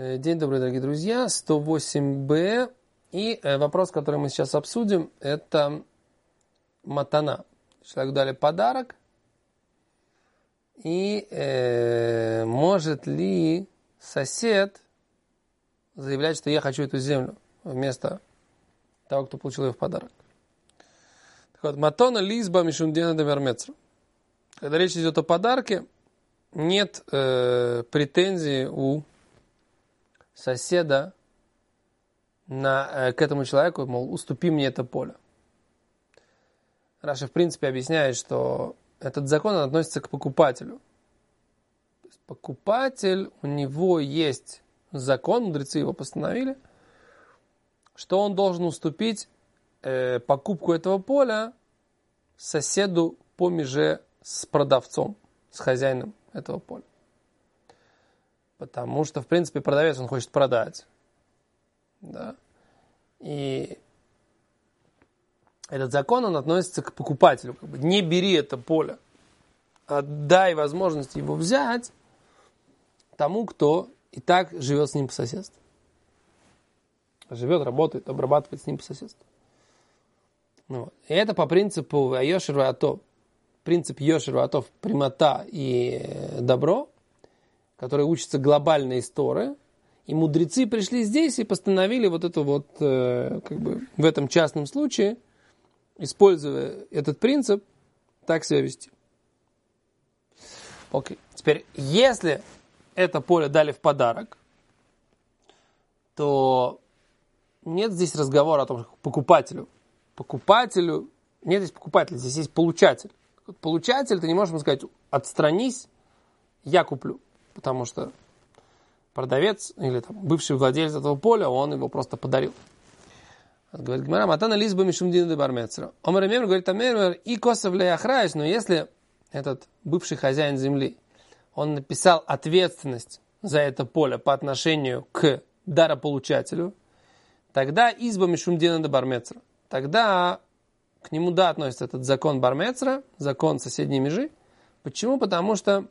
День добрый, дорогие друзья. 108б. И вопрос, который мы сейчас обсудим, это матана. Человеку дали подарок. И может ли сосед заявлять, что я хочу эту землю вместо того, кто получил ее в подарок? Так вот, матона лизба мишундена демермецра. Когда речь идет о подарке, нет претензий у соседа к этому человеку, мол, уступи мне это поле. Раши, в принципе, объясняет, что этот закон относится к покупателю. То есть покупатель, у него есть закон, мудрецы его постановили, что он должен уступить покупку этого поля соседу по меже с продавцом, с хозяином этого поля. Потому что, в принципе, продавец, он хочет продать. Да? И этот закон, он относится к покупателю. Как бы, не бери это поле. Отдай возможность его взять тому, кто и так живет с ним по соседству. Живет, работает, обрабатывает с ним по соседству. Вот. И это по принципу Йошер ваатов. Принцип Йошер ваатов, прямота и добро, который учится глобально из Торы, и мудрецы пришли здесь и постановили вот это вот, как бы в этом частном случае, используя этот принцип, так себя вести. Окей. Теперь, если это поле дали в подарок, то нет здесь разговора о том, что покупателю нет здесь покупателя, здесь есть получатель. Получатель, ты не можешь ему сказать, отстранись, я куплю. Потому что продавец или там, бывший владелец этого поля, он его просто подарил. Говорит Гмара, матана лизба мишумдин де бармецра. Омар Мемер говорит, Амемер и косов лей ахраис, но если этот бывший хозяин земли, он написал ответственность за это поле по отношению к дарополучателю, тогда изба мишумдин де бармецра. Тогда к нему, да, относится этот закон бармецра, закон соседней межи. Почему? Потому что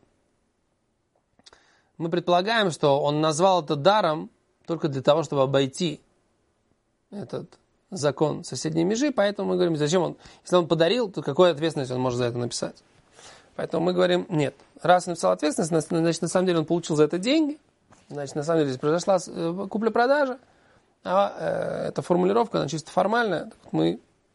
мы предполагаем, что он назвал это даром только для того, чтобы обойти этот закон соседней межи, поэтому мы говорим, зачем он, если он подарил, то какую ответственность он может за это написать? Поэтому мы говорим, нет, раз он написал ответственность, значит, на самом деле он получил за это деньги, значит, на самом деле здесь произошла купля-продажа, а эта формулировка, она чисто формальная, мы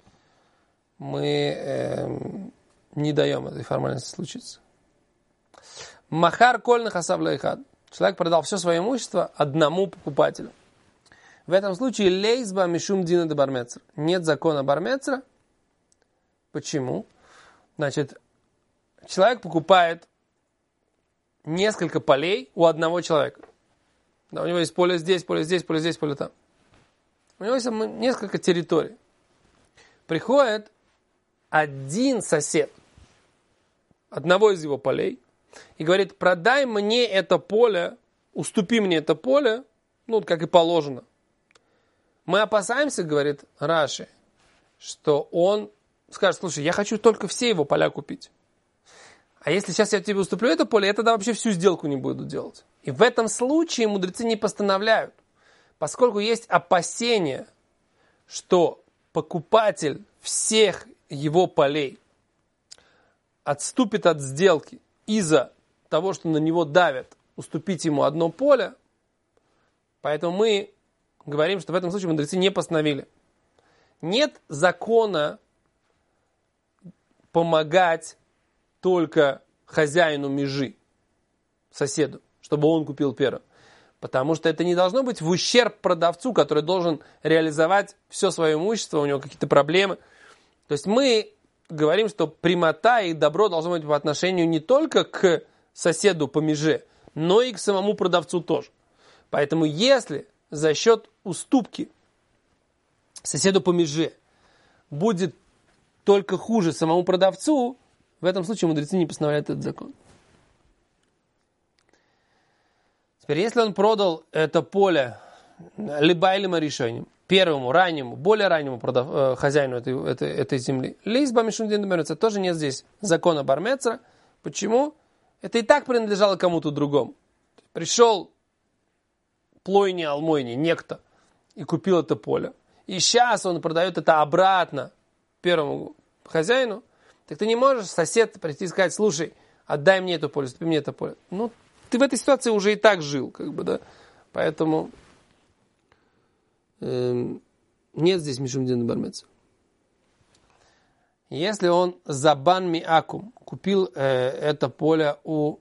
не даем этой формальности случиться. Махар кольных асав лейхад. Человек продал все свое имущество одному покупателю. В этом случае лейзба мишум дина де бармецра. Нет закона бармецра. Почему? Значит, человек покупает несколько полей у одного человека. Да, у него есть поле здесь, поле здесь, поле здесь, поле там. У него есть несколько территорий. Приходит один сосед одного из его полей и говорит, продай мне это поле, уступи мне это поле, ну, как и положено. Мы опасаемся, говорит Раши, что он скажет, слушай, я хочу только все его поля купить. А если сейчас я тебе уступлю это поле, я тогда вообще всю сделку не буду делать. И в этом случае мудрецы не постановляют, поскольку есть опасение, что покупатель всех его полей отступит от сделки из-за того, что на него давят, уступить ему одно поле. Поэтому мы говорим, что в этом случае мудрецы не постановили. Нет закона помогать только хозяину межи, соседу, чтобы он купил первым. Потому что это не должно быть в ущерб продавцу, который должен реализовать все свое имущество, у него какие-то проблемы. То есть мы говорим, что прямота и добро должно быть по отношению не только к соседу по меже, но и к самому продавцу тоже. Поэтому если за счет уступки соседу по меже будет только хуже самому продавцу, в этом случае мудрецы не постановляют этот закон. Теперь, если он продал это поле либо или решением, первому, раннему, более раннему хозяину этой земли, лизба мишундин демермецра, тоже нет здесь закона бармецра. Почему? Это и так принадлежало кому-то другому. Пришел Плойни Алмойни, некто, и купил это поле. И сейчас он продает это обратно первому хозяину, так ты не можешь, сосед, прийти и сказать: слушай, отдай мне это поле, уступи мне это поле. Ну, ты в этой ситуации уже и так жил, как бы, да. Поэтому нет здесь мишум дин бармец. Если он забан миакум купил это поле у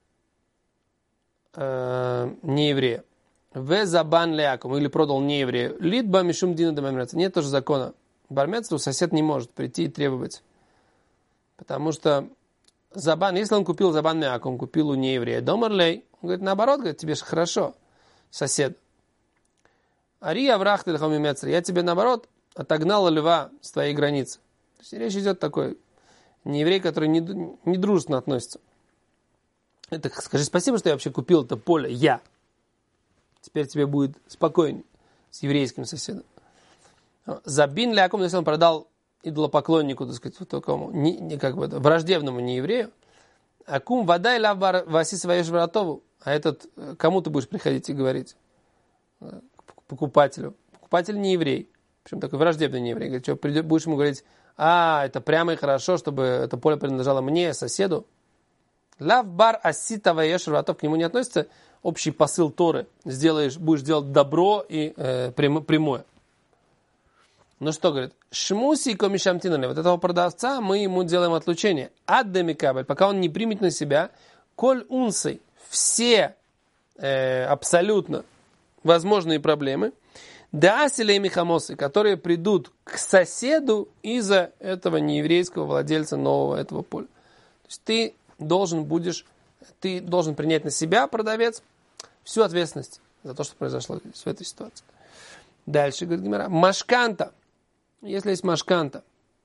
нееврея, в забан леакум, или продал нееврею, лидба мишум дин бармец. Нет тоже закона бармецу, сосед не может прийти и требовать. Потому что забан, если он купил забан миакум, он купил у нееврея, домарлей, он говорит, наоборот, говорит, тебе же хорошо, сосед. Ари аврах тельхами мецри, я тебе, наоборот, отогнал льва с твоей границы. То есть речь идет такой нееврей, который недружественно относится. Это скажи спасибо, что я вообще купил это поле, я. Теперь тебе будет спокойнее с еврейским соседом. Забин ляком, если он продал идолопоклоннику, так сказать, вот такому, как бы, враждебному нееврею, акум вода и лав васи своей жвратову, а этот, кому ты будешь приходить и говорить? Покупателю. Покупатель не еврей. Причем такой враждебный не еврей. Говорит, что будешь ему говорить: это прямо и хорошо, чтобы это поле принадлежало мне, соседу. Лав бар асита ваеш жвратов, к нему не относится общий посыл Торы. Будешь делать добро и прямое. Ну что, говорит, шмуси и комишамтинали, вот этого продавца мы ему делаем отлучение. Аддеми кабель, пока он не примет на себя коль унсой все абсолютно возможные проблемы, да асилей михамосы, которые придут к соседу из-за этого нееврейского владельца нового этого поля. То есть ты должен принять на себя, продавец, всю ответственность за то, что произошло в этой ситуации. Дальше, говорит Гемара, машканта. Если есть машканта,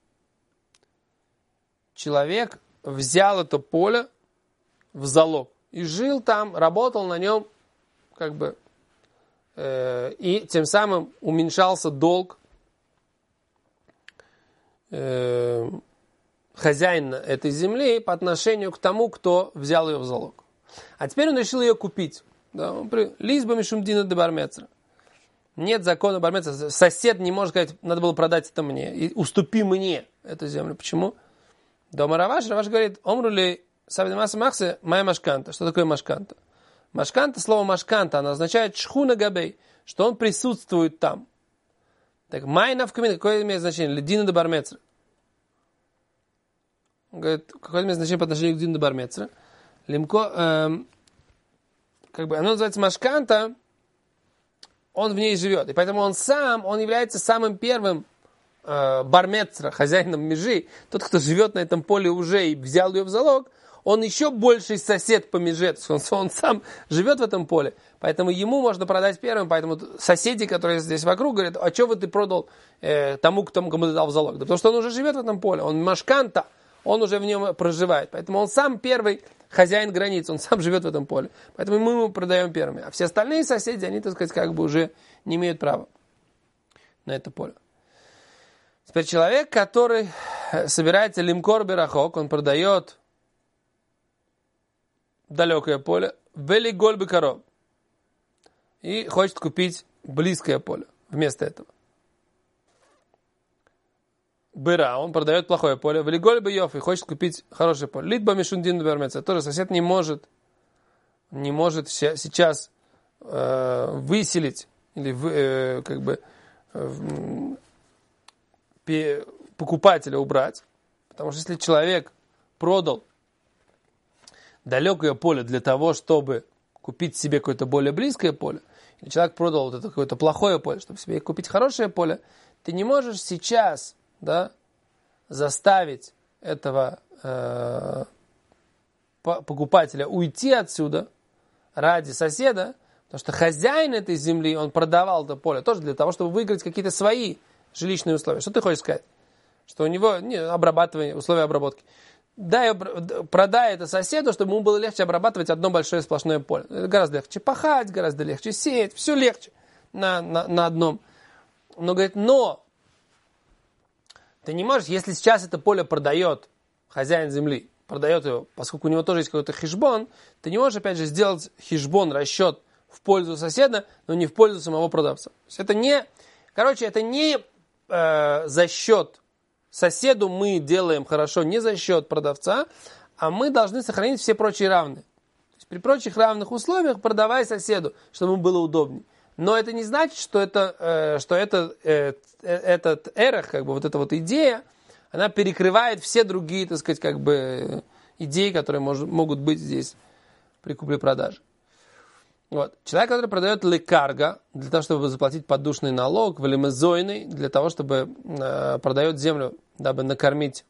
человек взял это поле в залог и жил там, работал на нем, как бы, и тем самым уменьшался долг хозяина этой земли по отношению к тому, кто взял ее в залог. А теперь он решил ее купить. Да, лизба мишумдина де бармецра. Нет закона бармецра. Сосед не может сказать: надо было продать это мне, и уступи мне эту землю. Почему? Дома Раваш говорит: омрули савдемаса махсе май машканта. Что такое машканта? Машканта, слово машканта, оно означает шхуна габей, что он присутствует там. Так, май навкамин, какое имеет значение? Ледина де бармецра. Он говорит, какое имеет значение по отношению к дину де бармецра? Лимко, как бы, оно называется машканта, он в ней живет. И поэтому он является самым первым бармецра, хозяином межи. Тот, кто живет на этом поле уже и взял ее в залог, он еще больший сосед по меже. Он сам живет в этом поле. Поэтому ему можно продать первым. Поэтому соседи, которые здесь вокруг, говорят: а что ты продал тому, кому ты дал в залог? Да потому что он уже живет в этом поле. Он машканта, он уже в нем проживает. Поэтому он сам первый хозяин границ, он сам живет в этом поле. Поэтому мы ему продаем первыми. А все остальные соседи, они, так сказать, как бы уже не имеют права на это поле. Теперь человек, который собирается лимкор берахок, он продает далекое поле, вели гольбы коров, и хочет купить близкое поле вместо этого. Быра, он продает плохое поле, вели гольбы йоф, и хочет купить хорошее поле. Литба мишундин бермеца, тоже сосед не может сейчас выселить или как бы покупателя убрать, потому что если человек продал далекое поле для того, чтобы купить себе какое-то более близкое поле, или человек продал вот это какое-то плохое поле, чтобы себе купить хорошее поле, ты не можешь сейчас, да, заставить этого покупателя уйти отсюда ради соседа, потому что хозяин этой земли, он продавал это поле тоже для того, чтобы выиграть какие-то свои жилищные условия. Что ты хочешь сказать? Что у него обрабатывание, условия обработки. Продай это соседу, чтобы ему было легче обрабатывать одно большое сплошное поле. Это гораздо легче пахать, гораздо легче сеять, все легче на одном. Но говорит, ты не можешь, если сейчас это поле продает хозяин земли, продает его, поскольку у него тоже есть какой-то хижбон, ты не можешь, опять же, сделать хижбон, расчет в пользу соседа, но не в пользу самого продавца. То есть это не, это не за счет соседу мы делаем хорошо, не за счет продавца, а мы должны сохранить все прочие равные. То есть при прочих равных условиях продавай соседу, чтобы ему было удобнее. Но это не значит, что этот эрах, как бы вот эта вот идея, она перекрывает все другие, так сказать, как бы идеи, которые могут быть здесь при купле-продаже. Вот. Человек, который продает лекарго, для того, чтобы заплатить подушный налог, валимезойный, для того, чтобы продает землю, дабы накормить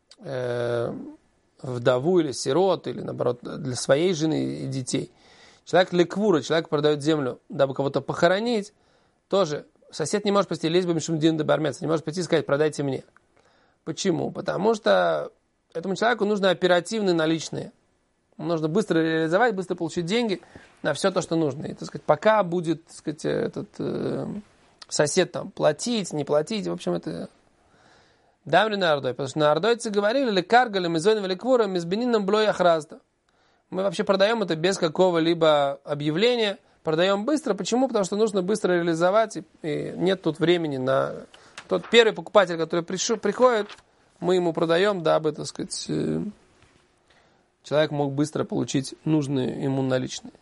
вдову или сирот, или, наоборот, для своей жены и детей. Человек леквура, человек продает землю, дабы кого-то похоронить, тоже сосед не может пойти лезть бы мишум дин де бармец, не может пойти и сказать, продайте мне. Почему? Потому что этому человеку нужно оперативные наличные. Нужно быстро реализовать, быстро получить деньги на все то, что нужно. И, так сказать, пока будет, так сказать, этот сосед там платить, не платить, в общем, это дамри на ардой. Потому что на ардойцы говорили, лекарга, лемезойн, великвура, мизбенином блой ахразда. Мы вообще продаем это без какого-либо объявления. Продаем быстро. Почему? Потому что нужно быстро реализовать, и нет тут времени на... Тот первый покупатель, который приходит, мы ему продаем, дабы, так сказать, человек мог быстро получить нужные ему наличные.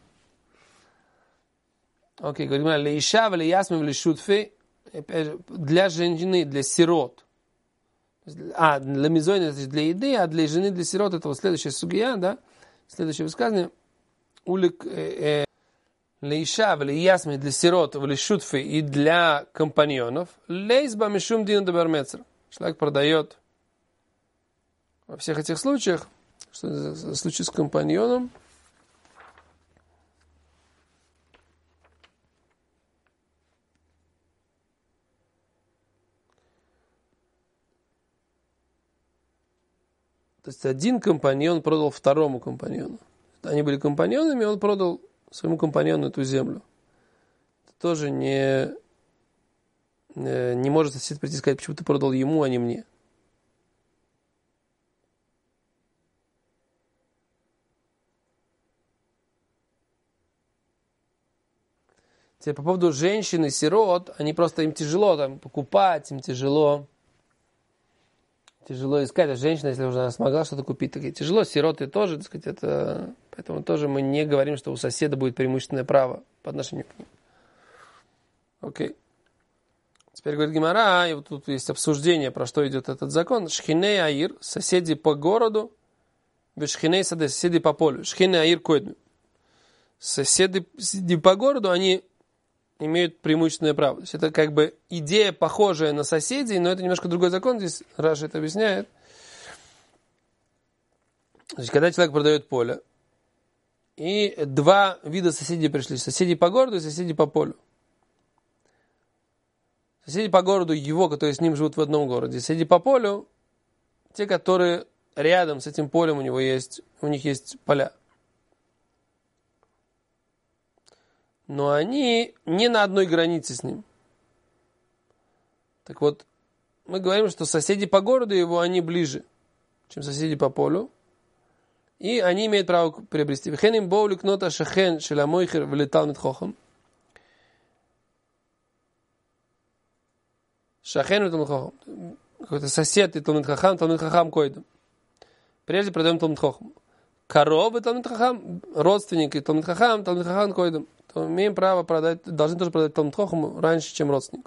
Окей, говорим, лейша, влиясмим, лишутфи, для женщины, для сирот. Для мизойна, это для еды, а для жены, для сирот, это вот следующая сугия, да? Следующее высказывание. Лейша, влиясмим, для сирот, лишутфи и для компаньонов. Лейсба, мишум, дин, дабармецер. Человек продает во всех этих случаях, что за случай с компаньоном, то есть один компаньон продал второму компаньону. Они были компаньонами, он продал своему компаньону эту землю. Это тоже не может сосед прийти и сказать, почему ты продал ему, а не мне. Теперь по поводу женщин и сирот, они просто, им тяжело там покупать, им тяжело искать. А женщина, если уже она смогла что-то купить, так и тяжело. Сироты тоже, так сказать, это... Поэтому тоже мы не говорим, что у соседа будет преимущественное право по отношению к ним. Окей. Теперь говорит Гемара, и вот тут есть обсуждение, про что идет этот закон. Шхиней аир, соседи по городу, бешхиней саде, соседи по полю. Шхиней аир койдну. Соседи по городу, они имеют преимущественное право. То есть это как бы идея, похожая на соседей, но это немножко другой закон. Здесь Раши это объясняет. Значит, когда человек продает поле, и два вида соседей пришли. Соседи по городу и соседи по полю. Соседи по городу его, которые с ним живут в одном городе. Соседи по полю, те, которые рядом с этим полем у них есть поля. Но они не на одной границе с ним. Так вот, мы говорим, что соседи по городу его, они ближе, чем соседи по полю. И они имеют право приобрести. Вехеним боу ликнота шахен шеламойхер влетал митхохам. Шахен влетал митхохам. Какой-то сосед и талмид хахам койдем. Прежде продаем талмид хохам. Корова талмид хахам, родственник и талмид хахам койдем. То имеем право продать, должны тоже продать талмид хохам раньше, чем родственник.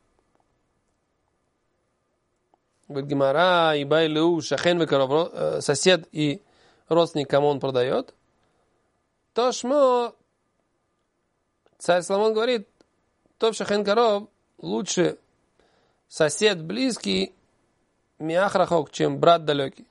Говорит Гемара, и байлеу шахен векоров, сосед и родственник, кому он продает, то шмо, царь Соломон говорит, топ шахен коров, лучше сосед близкий, миах рахок, чем брат далекий.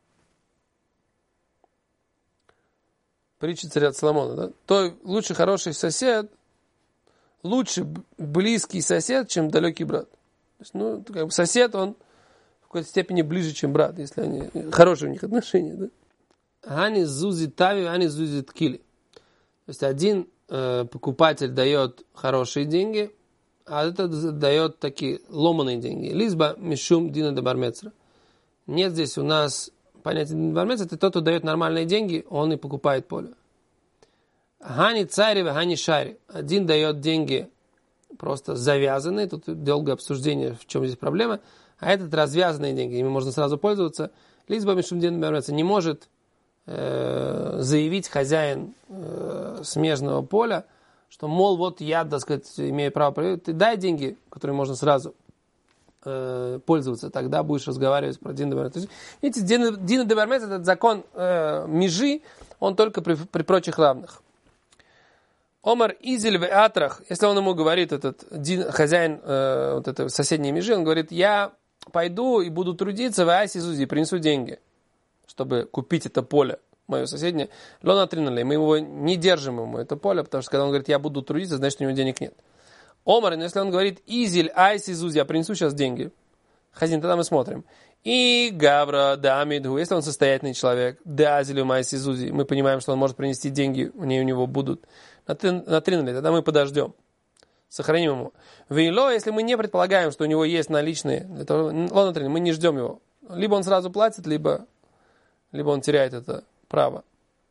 Притча царя Соломона, да? То лучше хороший сосед, лучше близкий сосед, чем далекий брат. То есть, как бы сосед, он в какой-то степени ближе, чем брат, если они хорошие у них отношения, да? Ани зузит тави, ани зузит кили. То есть один покупатель дает хорошие деньги, а этот дает такие ломаные деньги. Лизба мишум дина де бармецра. Нет здесь у нас понятия дина де бармецра, это тот, кто дает нормальные деньги, он и покупает поле. Гани цари, гани шари. Один дает деньги просто завязанные, тут долгое обсуждение, в чем здесь проблема, а этот развязанные деньги, ими можно сразу пользоваться. Лизба Мишумдин не может заявить хозяин смежного поля, что, мол, вот я, так сказать, имею право проверить, ты дай деньги, которые можно сразу пользоваться, тогда будешь разговаривать про Дин Дебармец. Видите, Дин Дебармец, этот закон межи, он только при прочих равных. Омар Изель в Атрах, если он ему говорит, этот хозяин вот этой соседней межи, он говорит, я пойду и буду трудиться в Айси Зузи, принесу деньги, чтобы купить это поле, мое соседнее. Лона Тринали, мы его не держим ему, это поле, потому что когда он говорит, я буду трудиться, значит, у него денег нет. Омар, но если он говорит, Изель, Айси Зузи, я принесу сейчас деньги, хозяин, тогда мы смотрим. И Гавра, Дамидху, если он состоятельный человек, Дазилю, Майси Зузи, мы понимаем, что он может принести деньги, у него будут. На Тринали, тогда мы подождем. Сохраним ему. Вейло, если мы не предполагаем, что у него есть наличные, мы не ждем его. Либо он сразу платит, либо он теряет это право.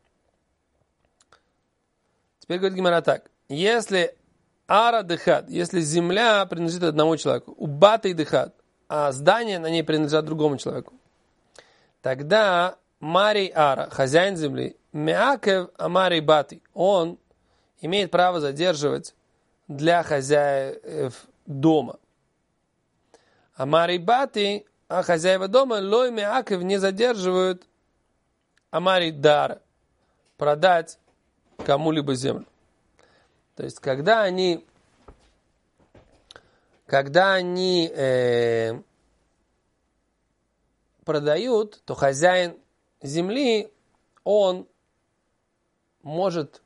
Теперь говорит Гемара так. Если ара дехат, если земля принадлежит одному человеку, убатый дехат, а здание на ней принадлежат другому человеку, тогда Марий Ара, хозяин земли, Меакев Амарий Бати, он имеет право задерживать для хозяев дома. Амарий Бати, а хозяева дома, Лой Меакев не задерживают Амарий Дар, продать кому-либо землю. То есть, когда они продают, то хозяин земли, он может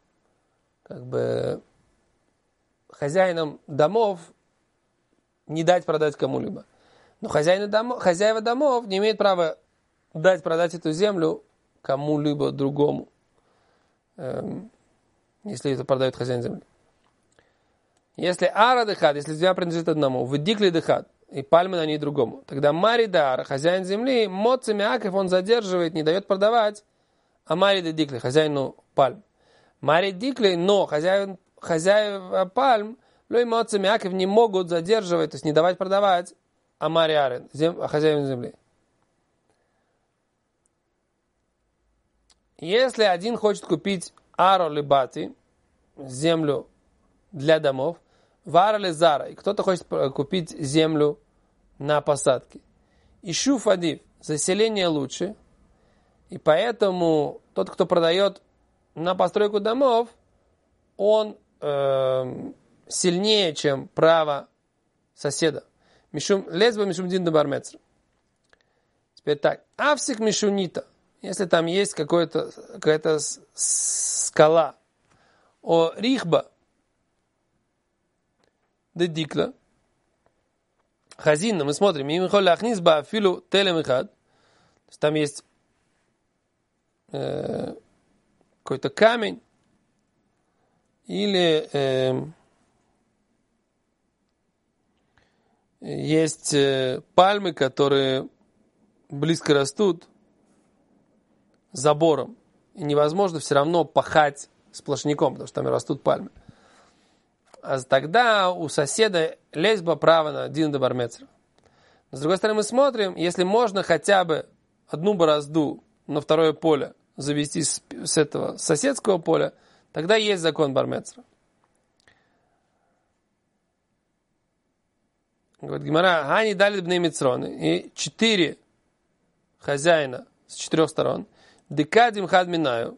хозяинам домов не дать продать кому-либо. Но хозяева домов не имеют права дать продать эту землю кому-либо другому, если это продает хозяин земли. Если ара дехат, если земля принадлежит одному, выдикли дехат, и пальмы на ней другому, тогда маридар, хозяин земли, моци мяков, он задерживает, не дает продавать, а мари дикли, хозяину пальм. Мари дикли, но хозяева пальм, лой моци мяков не могут задерживать, то есть не давать продавать, а мари арен, хозяин земли. Если один хочет купить аро либати, землю для домов, вара ли зара, и кто-то хочет купить землю на посадке. Ищу фадив, заселение лучше, и поэтому тот, кто продает на постройку домов, он сильнее, чем право соседа. Лезба мишум дин дебармецр. Теперь так. Авсик мишунита. Если там есть какая-то скала. О рихба. Дедикла. Хазинна, мы смотрим. Там есть какой-то камень. Или есть пальмы, которые близко растут забором. И невозможно все равно пахать сплошняком, потому что там растут пальмы. А тогда у соседа лезба право на дин дебармецер. С другой стороны, мы смотрим, если можно хотя бы одну борозду на второе поле завести с этого соседского поля, тогда есть закон бармецера. Говорит Гемара, Гани дали бней мицроны. И 4 хозяина с 4 сторон. Декадим хадминаю.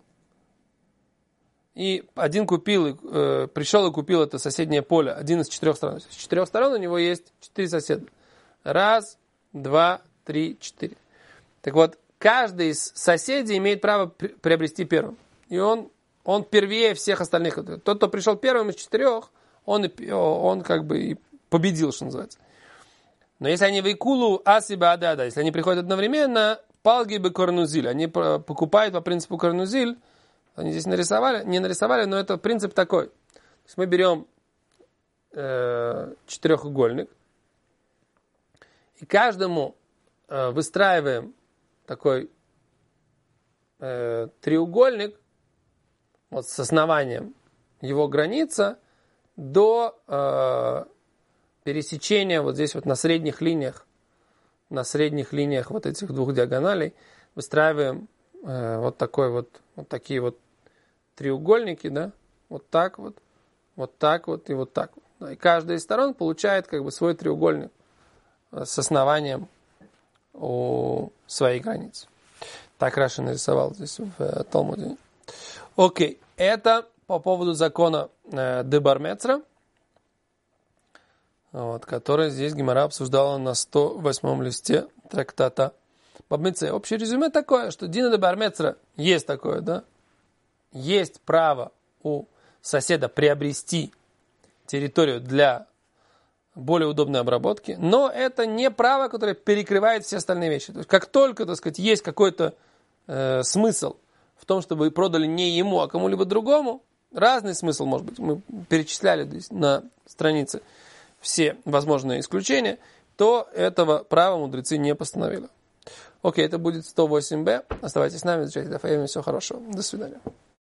И один пришел и купил это соседнее поле. Один из 4 сторон. С 4 сторон у него есть 4 соседа. 1, 2, 3, 4. Так вот, каждый из соседей имеет право приобрести первым. И он первее всех остальных. Тот, кто пришел первым из 4, он как бы и победил, что называется. Но если они вейкулу асиба адада, если они приходят одновременно, палги бы корнузиль, они покупают по принципу корнузиль, они здесь не нарисовали, но это принцип такой. То есть мы берем четырехугольник, и каждому выстраиваем такой треугольник, вот с основанием его граница до пересечения вот здесь вот на средних линиях вот этих двух диагоналей выстраиваем вот такие вот треугольники, да, вот так вот и вот так вот. Да, и каждая из сторон получает как бы свой треугольник с основанием у своей границы. Так Раши нарисовал здесь в Талмуде. Окей, это по поводу закона Дебар Мецра, вот, который здесь Гемара обсуждала на 108 листе трактата Бабмеце. Общее резюме такое, что Дина Дебар Мецра есть такое, да? Есть право у соседа приобрести территорию для более удобной обработки, но это не право, которое перекрывает все остальные вещи. То есть, как только, так сказать, есть какой-то смысл в том, чтобы продали не ему, а кому-либо другому, разный смысл, может быть, мы перечисляли здесь на странице все возможные исключения, то этого права мудрецы не постановили. Окей, это будет 108б. Оставайтесь с нами, изучайте Дафаим, всего хорошего. До свидания.